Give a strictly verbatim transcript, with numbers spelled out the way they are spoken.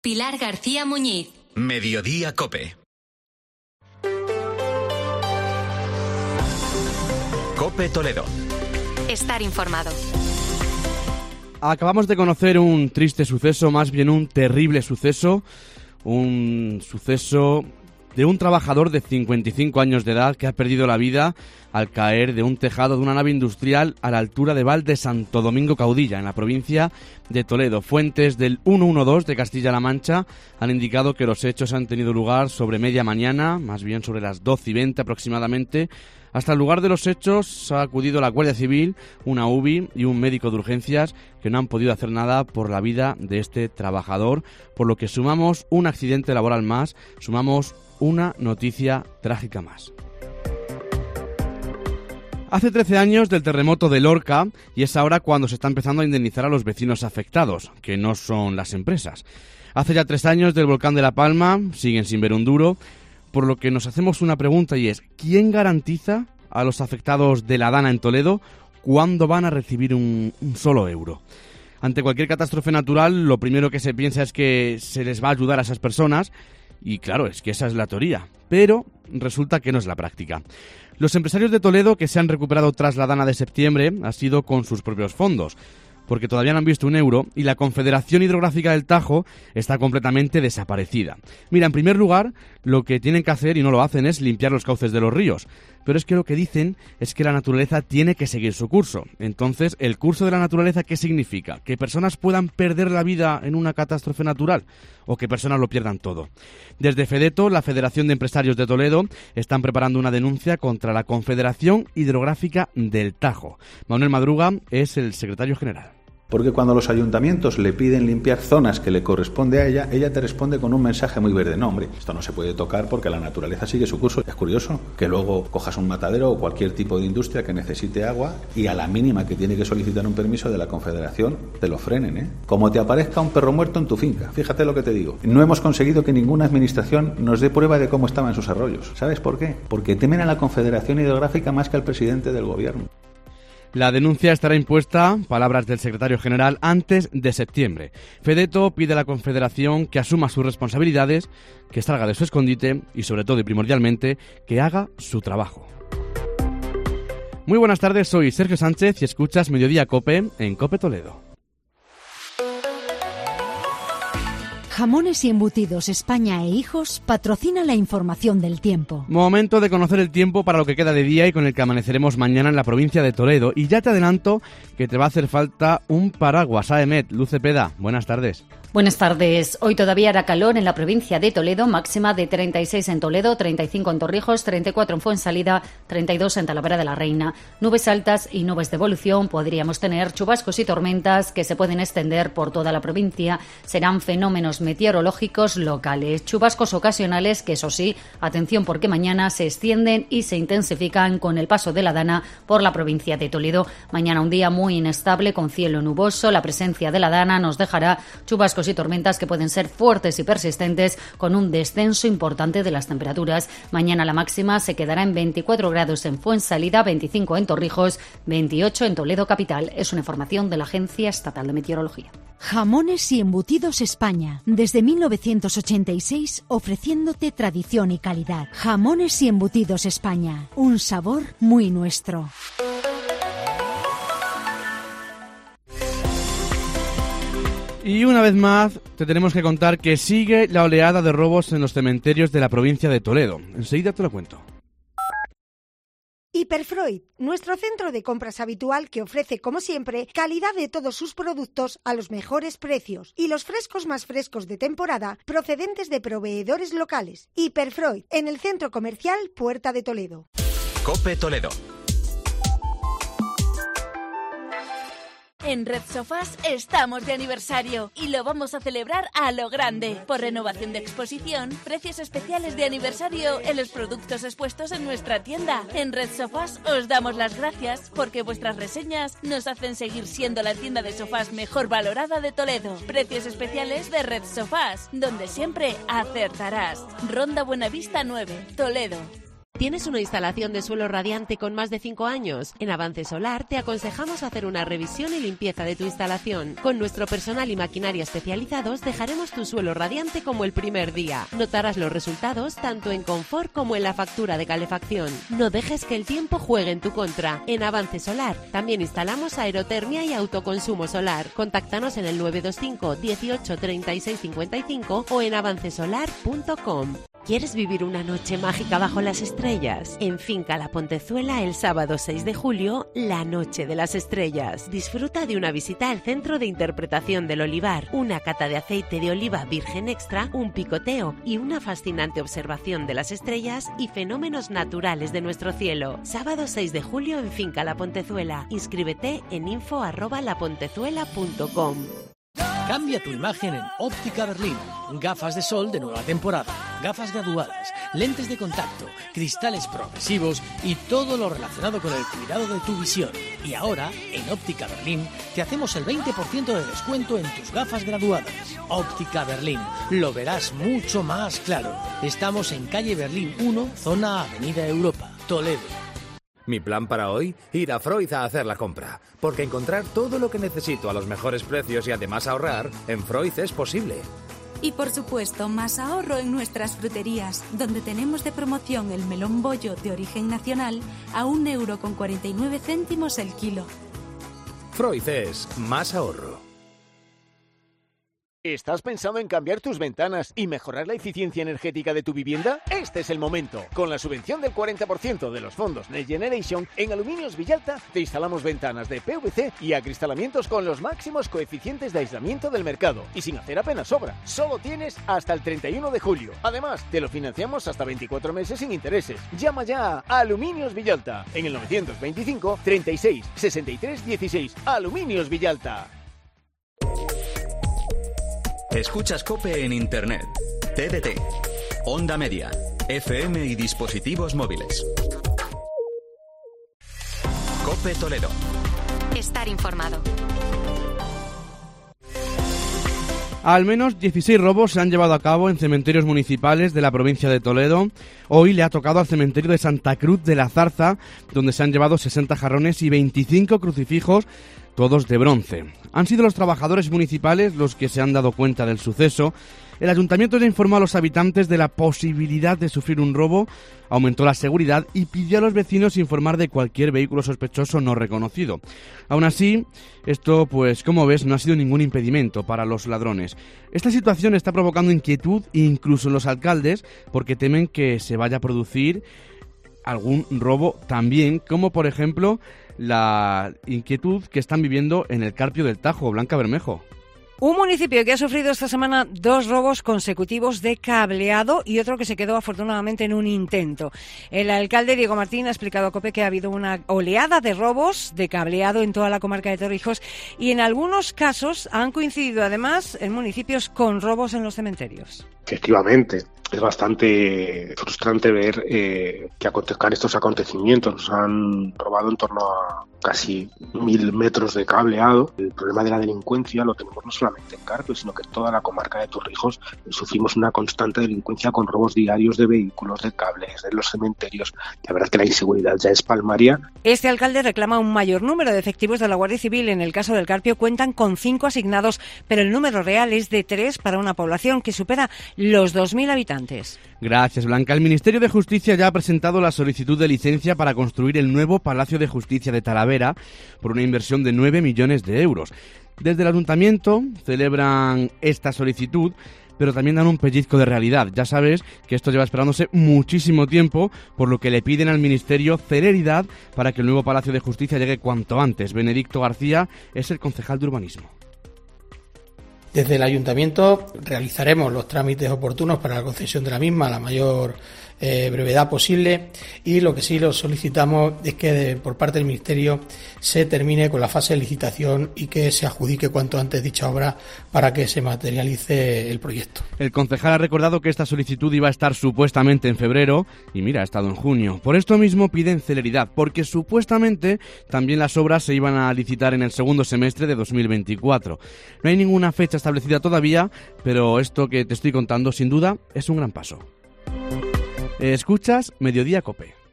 Pilar García Muñiz. Mediodía COPE. COPE Toledo. Estar informado. Acabamos de conocer un triste suceso, más bien un terrible suceso, un suceso de un trabajador de cincuenta y cinco años de edad que ha perdido la vida al caer de un tejado de una nave industrial a la altura de Val de Santo Domingo Caudilla, en la provincia de Toledo. Fuentes del ciento doce de Castilla-La Mancha han indicado que los hechos han tenido lugar sobre media mañana, más bien sobre las doce y veinte aproximadamente. Hasta el lugar de los hechos ha acudido la Guardia Civil, una U B I y un médico de urgencias que no han podido hacer nada por la vida de este trabajador, por lo que sumamos un accidente laboral más, sumamos una noticia trágica más. Hace trece años del terremoto de Lorca y es ahora cuando se está empezando a indemnizar a los vecinos afectados, que no son las empresas. Hace ya tres años del volcán de La Palma, siguen sin ver un duro, por lo que nos hacemos una pregunta y es: ¿quién garantiza a los afectados de la Dana en Toledo cuándo van a recibir un, un solo euro? Ante cualquier catástrofe natural, lo primero que se piensa es que se les va a ayudar a esas personas, y claro, es que esa es la teoría, pero resulta que no es la práctica. Los empresarios de Toledo que se han recuperado tras la Dana de septiembre ha sido con sus propios fondos, porque todavía no han visto un euro y la Confederación Hidrográfica del Tajo está completamente desaparecida. Mira, en primer lugar, lo que tienen que hacer, y no lo hacen, es limpiar los cauces de los ríos. Pero es que lo que dicen es que la naturaleza tiene que seguir su curso. Entonces, ¿el curso de la naturaleza qué significa? ¿Que personas puedan perder la vida en una catástrofe natural? ¿O que personas lo pierdan todo? Desde FEDETO, la Federación de Empresarios de Toledo, están preparando una denuncia contra la Confederación Hidrográfica del Tajo. Manuel Madruga es el secretario general. Porque cuando los ayuntamientos le piden limpiar zonas que le corresponde a ella, ella te responde con un mensaje muy verde. No, hombre, esto no se puede tocar porque la naturaleza sigue su curso. Es curioso que luego cojas un matadero o cualquier tipo de industria que necesite agua y a la mínima que tiene que solicitar un permiso de la Confederación te lo frenen, ¿eh? Como te aparezca un perro muerto en tu finca. Fíjate lo que te digo. No hemos conseguido que ninguna administración nos dé prueba de cómo estaban sus arroyos. ¿Sabes por qué? Porque temen a la Confederación Hidrográfica más que al presidente del gobierno. La denuncia estará impuesta, palabras del secretario general, antes de septiembre. FEDETO pide a la Confederación que asuma sus responsabilidades, que salga de su escondite y, sobre todo y primordialmente, que haga su trabajo. Muy buenas tardes, soy Sergio Sánchez y escuchas Mediodía COPE en COPE Toledo. Jamones y Embutidos España e Hijos patrocina la información del tiempo. Momento de conocer el tiempo para lo que queda de día y con el que amaneceremos mañana en la provincia de Toledo. Y ya te adelanto que te va a hacer falta un paraguas. Aemet, Luz Cepeda, buenas tardes. Buenas tardes. Hoy todavía hará calor en la provincia de Toledo, máxima de treinta y seis en Toledo, treinta y cinco en Torrijos, treinta y cuatro en Fuensalida, treinta y dos en Talavera de la Reina. Nubes altas y nubes de evolución. Podríamos tener chubascos y tormentas que se pueden extender por toda la provincia. Serán fenómenos meteorológicos locales. Chubascos ocasionales que, eso sí, atención porque mañana se extienden y se intensifican con el paso de la Dana por la provincia de Toledo. Mañana un día muy inestable con cielo nuboso. La presencia de la Dana nos dejará chubascos y tormentas que pueden ser fuertes y persistentes con un descenso importante de las temperaturas. Mañana la máxima se quedará en veinticuatro grados en Fuensalida, veinticinco en Torrijos, veintiocho en Toledo capital. Es una información de la Agencia Estatal de Meteorología. Jamones y Embutidos España, desde mil novecientos ochenta y seis ofreciéndote tradición y calidad. Jamones y Embutidos España, un sabor muy nuestro. Y una vez más te tenemos que contar que sigue la oleada de robos en los cementerios de la provincia de Toledo. Enseguida te lo cuento. Hiperfreud, nuestro centro de compras habitual que ofrece, como siempre, calidad de todos sus productos a los mejores precios y los frescos más frescos de temporada procedentes de proveedores locales. Hiperfreud, en el centro comercial Puerta de Toledo. COPE Toledo. En Red Sofás estamos de aniversario y lo vamos a celebrar a lo grande. Por renovación de exposición, precios especiales de aniversario en los productos expuestos en nuestra tienda. En Red Sofás os damos las gracias porque vuestras reseñas nos hacen seguir siendo la tienda de sofás mejor valorada de Toledo. Precios especiales de Red Sofás, donde siempre acertarás. Ronda Buenavista nueve, Toledo. ¿Tienes una instalación de suelo radiante con más de cinco años? En Avance Solar te aconsejamos hacer una revisión y limpieza de tu instalación. Con nuestro personal y maquinaria especializados dejaremos tu suelo radiante como el primer día. Notarás los resultados tanto en confort como en la factura de calefacción. No dejes que el tiempo juegue en tu contra. En Avance Solar también instalamos aerotermia y autoconsumo solar. Contáctanos en el nueve dos cinco dieciocho treinta y seis cincuenta y cinco o en avance solar punto com. ¿Quieres vivir una noche mágica bajo las estrellas? En Finca La Pontezuela, el sábado seis de julio, la Noche de las Estrellas. Disfruta de una visita al Centro de Interpretación del Olivar, una cata de aceite de oliva virgen extra, un picoteo y una fascinante observación de las estrellas y fenómenos naturales de nuestro cielo. Sábado seis de julio en Finca La Pontezuela. Inscríbete en info arroba lapontezuela punto com. Cambia tu imagen en Óptica Berlín. Gafas de sol de nueva temporada, gafas graduadas, lentes de contacto, cristales progresivos y todo lo relacionado con el cuidado de tu visión. Y ahora, en Óptica Berlín, te hacemos el veinte por ciento de descuento en tus gafas graduadas. Óptica Berlín, lo verás mucho más claro. Estamos en calle Berlín uno, zona Avenida Europa, Toledo. Mi plan para hoy, ir a Freud a hacer la compra, porque encontrar todo lo que necesito a los mejores precios y además ahorrar, en Freud es posible. Y por supuesto, más ahorro en nuestras fruterías, donde tenemos de promoción el melón bollo de origen nacional a un euro con cuarenta y nueve céntimos el kilo. Freud es más ahorro. ¿Estás pensando en cambiar tus ventanas y mejorar la eficiencia energética de tu vivienda? Este es el momento. Con la subvención del cuarenta por ciento de los fondos Next Generation, en Aluminios Villalta te instalamos ventanas de P V C y acristalamientos con los máximos coeficientes de aislamiento del mercado y sin hacer apenas obra. Solo tienes hasta el treinta y uno de julio. Además, te lo financiamos hasta veinticuatro meses sin intereses. Llama ya a Aluminios Villalta en el novecientos veinticinco treinta y seis sesenta y tres dieciséis. Aluminios Villalta. Escuchas COPE en Internet, T D T, Onda Media, F M y dispositivos móviles. COPE Toledo. Estar informado. Al menos dieciséis robos se han llevado a cabo en cementerios municipales de la provincia de Toledo. Hoy le ha tocado al cementerio de Santa Cruz de la Zarza, donde se han llevado sesenta jarrones y veinticinco crucifijos, todos de bronce. Han sido los trabajadores municipales los que se han dado cuenta del suceso. El ayuntamiento ya informó a los habitantes de la posibilidad de sufrir un robo, aumentó la seguridad y pidió a los vecinos informar de cualquier vehículo sospechoso no reconocido. Aún así, esto, pues como ves, no ha sido ningún impedimento para los ladrones. Esta situación está provocando inquietud incluso en los alcaldes, porque temen que se vaya a producir algún robo también, como por ejemplo la inquietud que están viviendo en el Carpio del Tajo. Blanca Bermejo. Un municipio que ha sufrido esta semana dos robos consecutivos de cableado y otro que se quedó afortunadamente en un intento. El alcalde Diego Martín ha explicado a COPE que ha habido una oleada de robos de cableado en toda la comarca de Torrijos y en algunos casos han coincidido además en municipios con robos en los cementerios. Efectivamente, es bastante frustrante ver eh, que acontezcan estos acontecimientos. Nos han robado en torno a casi mil metros de cableado. El problema de la delincuencia lo tenemos no solamente en Carpio, sino que en toda la comarca de Torrijos sufrimos una constante delincuencia con robos diarios de vehículos, de cables, de los cementerios. La verdad es que la inseguridad ya es palmaria. Este alcalde reclama un mayor número de efectivos de la Guardia Civil. En el caso del Carpio cuentan con cinco asignados, pero el número real es de tres para una población que supera los dos mil habitantes. Gracias, Blanca. El Ministerio de Justicia ya ha presentado la solicitud de licencia para construir el nuevo Palacio de Justicia de Talavera por una inversión de nueve millones de euros. Desde el Ayuntamiento celebran esta solicitud, pero también dan un pellizco de realidad. Ya sabes que esto lleva esperándose muchísimo tiempo, por lo que le piden al Ministerio celeridad para que el nuevo Palacio de Justicia llegue cuanto antes. Benedicto García es el concejal de Urbanismo. Desde el Ayuntamiento realizaremos los trámites oportunos para la concesión de la misma a la mayor eh, brevedad posible, y lo que sí lo solicitamos es que de, por parte del Ministerio se termine con la fase de licitación y que se adjudique cuanto antes dicha obra para que se materialice el proyecto. El concejal ha recordado que esta solicitud iba a estar supuestamente en febrero y mira, ha estado en junio. Por esto mismo piden celeridad, porque supuestamente también las obras se iban a licitar en el segundo semestre de dos mil veinticuatro. No hay ninguna fecha establecida todavía, pero esto que te estoy contando sin duda es un gran paso. Escuchas Mediodía Cope.